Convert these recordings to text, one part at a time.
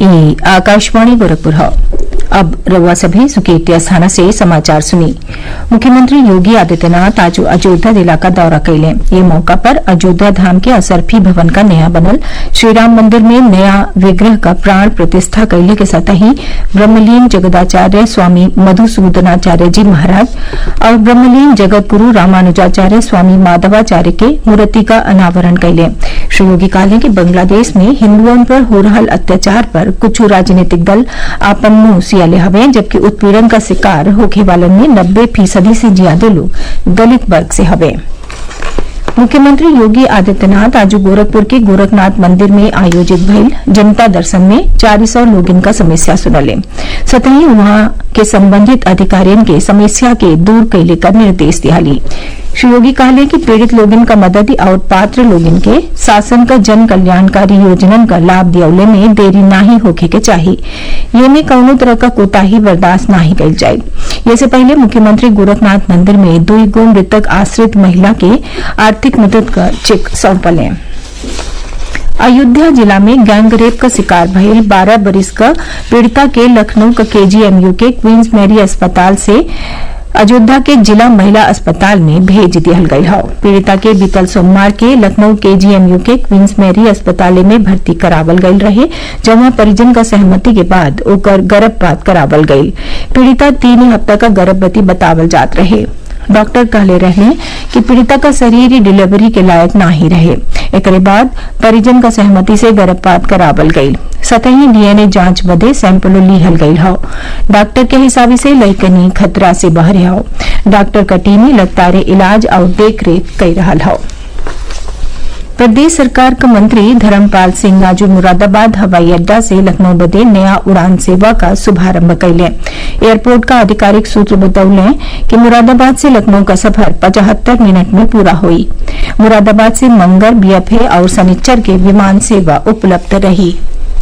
ये आकाशवाणी गोरखपुर है। अब रउआ सभी सुकेतिया स्थाना से समाचार सुनी। मुख्यमंत्री योगी आदित्यनाथ आज अयोध्या जिला का दौरा कैले। ये मौका पर अयोध्या धाम के असरफी भवन का नया बनल श्रीराम मंदिर में नया विग्रह का प्राण प्रतिष्ठा कैले के सतही ब्रह्मलीन जगदाचार्य स्वामी मधुसूदनाचार्य जी महाराज और ब्रह्मलीन जगत गुरु रामानुजाचार्य स्वामी माधवाचार्य के मूर्ति का अनावरण कैले। श्री योगी कहले कि बांग्लादेश में हिंदुओं पर हो रहल अत्याचार पर कुछ राजनीतिक दल आपन मुंह सियाले हवे, जबकि उत्पीड़न का शिकार होखे वालन में 90% से ज्यादा लोग दलित वर्ग से हवे। मुख्यमंत्री योगी आदित्यनाथ आज गोरखपुर के गोरखनाथ मंदिर में आयोजित भइल जनता दर्शन में 400 लोगन का समस्या सुनले। सतही वहां के संबंधित अधिकारियों के समस्या के दूर कैले का निर्देश दियाली। श्री योगी कहले कि पीड़ित लोगन का मदद और पात्र लोगन के शासन का जन कल्याणकारी योजनन का लाभ दियौले में देरी नाही होखे के चाहिए। ये में कौनो तरह का कोताही बर्दाश्त नाही कइल जाये। इससे पहले मुख्यमंत्री गोरखनाथ मंदिर में 2 गो मृतक आश्रित महिला के आर्थिक मदद का चेक सौंपले। अयोध्या जिला में गैंगरेप का शिकार भइल 12 बरिस का पीड़िता के लखनऊ का केजीएमयू के क्वींस मैरी अस्पताल से अयोध्या के जिला महिला अस्पताल में भेज दिया गई है। पीड़िता के बीतल सोमवार के लखनऊ केजीएमयू के क्वींस मैरी अस्पताल में भर्ती करावल गई रहे, जहां परिजन का सहमति के बाद ओकर गर्भपात करावल गई। पीड़िता 3 हफ्ता का गर्भवती बतावल जात रहे। डॉक्टर कहले रहे कि पीड़िता का शरीर डिलीवरी के लायक नहीं रहे। एक बाद परिजन का सहमति से गर्भपात करावल गई। सतही डीएनए जांच बदे सैंपल लिहल गई हो। डॉक्टर के हिसाब से लइकनी खतरा से बहरे हो। डॉक्टर का टीम लगातार इलाज और देखरेख कर रहा हो। प्रदेश सरकार का मंत्री धर्मपाल सिंह आज मुरादाबाद हवाई अड्डा से लखनऊ बदे नया उड़ान सेवा का शुभारंभ कैले। एयरपोर्ट का आधिकारिक सूत्र बतौले कि मुरादाबाद से लखनऊ का सफर 75 मिनट में पूरा हुई। मुरादाबाद से मंगल, बीएफए और शनिचर के विमान सेवा उपलब्ध रही।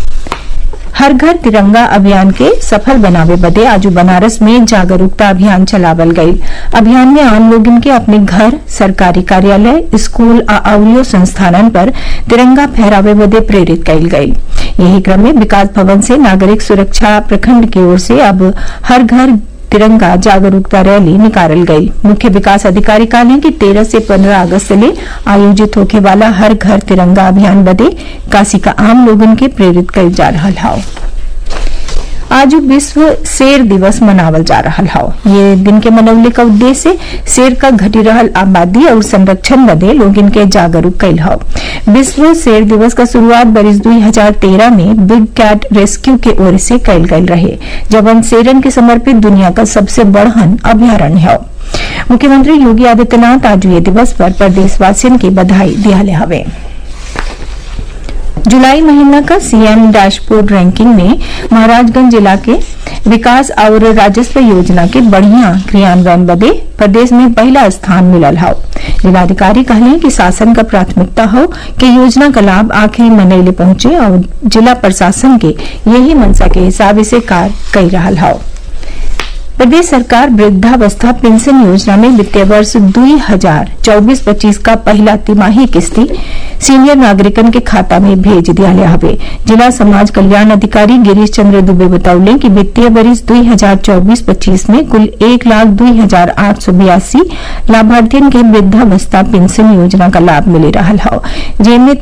हर घर तिरंगा अभियान के सफल बनावे बदे आज बनारस में जागरूकता अभियान चलावल गई। अभियान में आम लोगन के अपने घर, सरकारी कार्यालय, स्कूल और संस्थानन पर तिरंगा फहरावे बदे प्रेरित कईल गई। यही क्रम में विकास भवन से नागरिक सुरक्षा प्रखंड की ओर से अब हर घर तिरंगा जागरूकता रैली निकालल गई। मुख्य विकास अधिकारी कहले कि 13 से 15 अगस्त से ले आयोजित होने वाला हर घर तिरंगा अभियान बदे काशी का आम लोगन के प्रेरित कईल जा रहा है। आज विश्व शेर दिवस मनावल जा रहा है। ये दिन के मनौले का उद्देश्य शेर का घटी रहल आबादी और संरक्षण बदे लोगन के जागरूक कैल है। विश्व शेर दिवस का शुरुआत बरिस 2013 में बिग कैट रेस्क्यू के ओर से कैल गई रहे, जबन शेरन के समर्पित दुनिया का सबसे बड़हन अभ्यारण्य है। मुख्यमंत्री योगी आदित्यनाथ आज ये दिवस पर प्रदेशवासियों की बधाई दियाले हवे। जुलाई महीना का सीएम डैशबोर्ड रैंकिंग में महाराजगंज जिला के विकास और राजस्व योजना के बढ़िया क्रियान्वयन बदे प्रदेश में पहला स्थान मिलल है। जिलाधिकारी कहले कि शासन का प्राथमिकता हो कि योजना का लाभ आखिरी मनैले पहुंचे और जिला प्रशासन के यही मंशा के हिसाब से कार्य कर रहा है। प्रदेश सरकार वृद्धावस्था पेंशन योजना में वित्तीय वर्ष 2024-25 का पहला तिमाही किस्ती सीनियर नागरिकन के खाता में भेज दिया हवे। जिला समाज कल्याण अधिकारी गिरीश चंद्र दुबे बतौले कि वित्तीय वर्ष 2024-25 में कुल 1,02,882 लाभार्थियों के वृद्धावस्था पेंशन योजना का लाभ मिले रहा है, जिनमें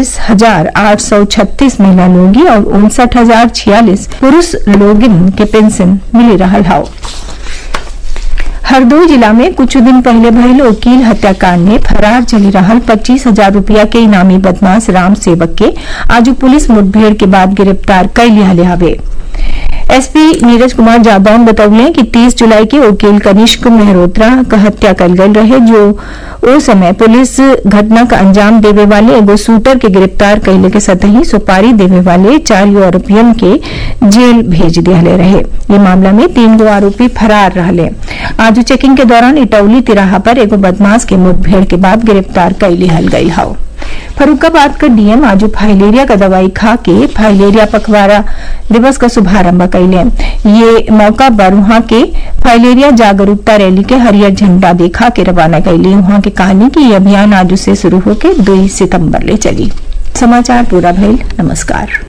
43,836 महिला लोगी और 59,046 पुरुष लोगन के पेंशन मिले रहा है। हरदोई जिला में कुछ दिन पहले भइल वकील हत्याकांड में फरार चली रहा 25,000 रुपया के इनामी बदमाश राम सेवक के आज पुलिस मुठभेड़ के बाद गिरफ्तार कर लिया हवे। एसपी नीरज कुमार यादव बतौले कि 30 जुलाई के वकील कनिष्क मेहरोत्रा का हत्या कर गई रहे, जो उस समय पुलिस घटना का अंजाम देवे वाले एगो शूटर के गिरफ्तार कैले के सतही सुपारी देवे वाले 4 आरोपियों के जेल भेज दिया रहे। ये मामला में 3 गो आरोपी फरार रहे। आज चेकिंग के दौरान इटौली तिराहा पर एगो बदमाश के मुठभेड़ के बाद गिरफ्तार कर लिया गई है। फरुखाबाद का डीएम आज फाइलेरिया का दवाई खा के फाइलेरिया पखवाड़ा दिवस का शुभारंभ कैले। ये मौका पर वहां के फाइलेरिया जागरूकता रैली के हरियर झंडा देखा के रवाना कैली। वहां के कहानी की ये अभियान आज से शुरू होकर 2 सितंबर ले चली। समाचार पूरा भइल। नमस्कार।